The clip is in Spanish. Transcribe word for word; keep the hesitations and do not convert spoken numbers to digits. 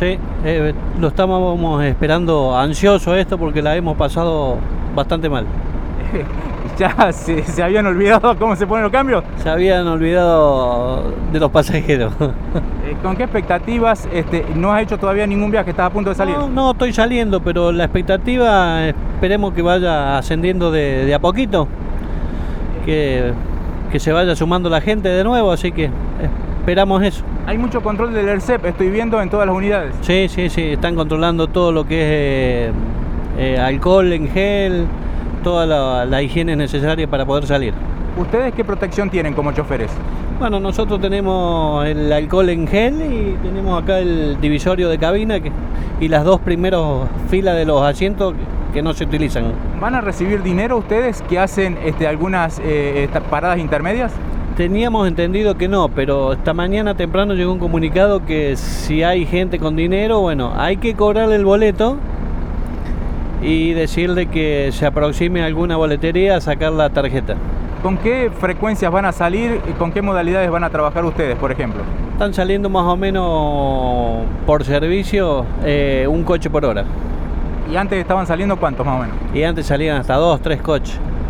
Sí, eh, lo estábamos esperando ansioso esto porque la hemos pasado bastante mal. ¿Ya se, se habían olvidado cómo se ponen los cambios? Se habían olvidado de los pasajeros. Eh, ¿Con qué expectativas? Este, ¿No has hecho todavía ningún viaje? ¿Estás a punto de salir? No, no estoy saliendo, pero la expectativa esperemos que vaya ascendiendo de, de a poquito, que, que se vaya sumando la gente de nuevo, así que esperamos eso. Hay mucho control del ERCEP, estoy viendo en todas las unidades. Sí, sí, sí, están controlando todo lo que es eh, eh, alcohol en gel, toda la, la higiene necesaria para poder salir. ¿Ustedes qué protección tienen como choferes? Bueno, nosotros tenemos el alcohol en gel y tenemos acá el divisorio de cabina que, y las dos primeras filas de los asientos que, que no se utilizan. ¿Van a recibir dinero ustedes que hacen este, algunas eh, paradas intermedias? Teníamos entendido que no, pero esta mañana temprano llegó un comunicado que si hay gente con dinero, bueno, hay que cobrarle el boleto y decirle que se aproxime a alguna boletería a sacar la tarjeta. ¿Con qué frecuencias van a salir y con qué modalidades van a trabajar ustedes, por ejemplo? Están saliendo más o menos por servicio eh, un coche por hora. ¿Y antes estaban saliendo cuántos más o menos? Y antes salían hasta dos, tres coches.